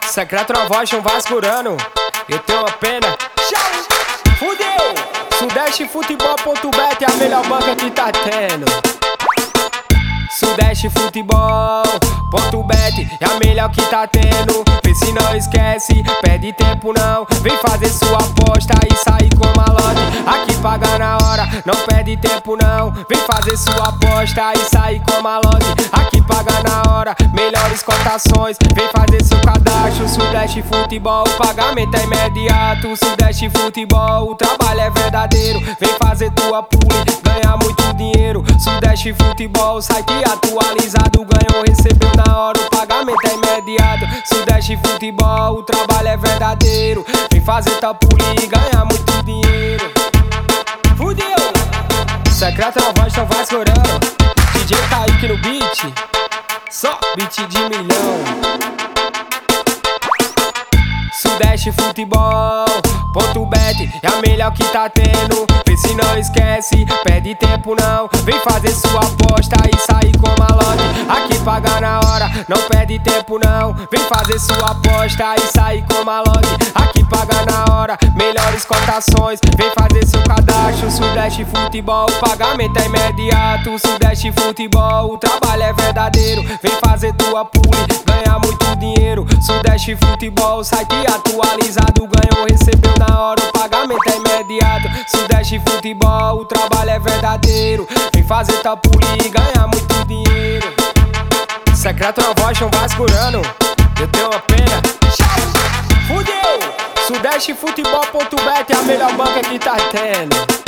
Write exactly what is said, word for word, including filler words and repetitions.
Secreto na voz, um vasculhando. Eu tenho uma pena. Tchau! Fudeu! Sudeste Futebol ponto bet é a melhor banca que tá tendo. Sudeste Futebol ponto bet é a melhor que tá tendo. Vê se não esquece, perde tempo não. Vem fazer sua aposta e sair com malote. Aqui paga na hora, não perde tempo não. Vem fazer sua aposta e sair com malote. Aqui paga na hora, melhores cotações. Vem fazer seu cadastro. Sudeste Futebol, o pagamento é imediato. Sudeste Futebol, o trabalho é verdadeiro. Vem fazer tua pool, ganhar muito dinheiro. Sudeste Futebol, site atualizado. Ganhou, recebeu na hora, o pagamento é imediato. Sudeste Futebol, o trabalho é verdadeiro. Vem fazer tua pool e ganhar muito dinheiro. Fudeu! Secreto na voz, tão vasculhando. D J Kaique no beat. Só beat de milhão. Sudeste Futebol ponto bet é a melhor que tá tendo. Vê se não esquece, perde tempo não. Vem fazer sua aposta e sair com malote. Aqui paga na hora, não perde tempo não. Vem fazer sua aposta e sair com malote. Aqui paga na hora, melhores cotações. Vem fazer seu cadastro. Sudeste Futebol, o pagamento é imediato. Sudeste Futebol, o trabalho é verdadeiro. Vem fazer tua pool, ganhar muito dinheiro. Sudeste Futebol, site atualizado. Ganhou, recebeu na hora, o pagamento é imediato. Sudeste Futebol, o trabalho é verdadeiro. Vem fazer tua pool e ganhar muito dinheiro. Secreto na voz, um vasculhando. Eu tenho uma pena. Tchau! Fudeu! Sudeste Futebol ponto bet é a melhor banca que tá tendo.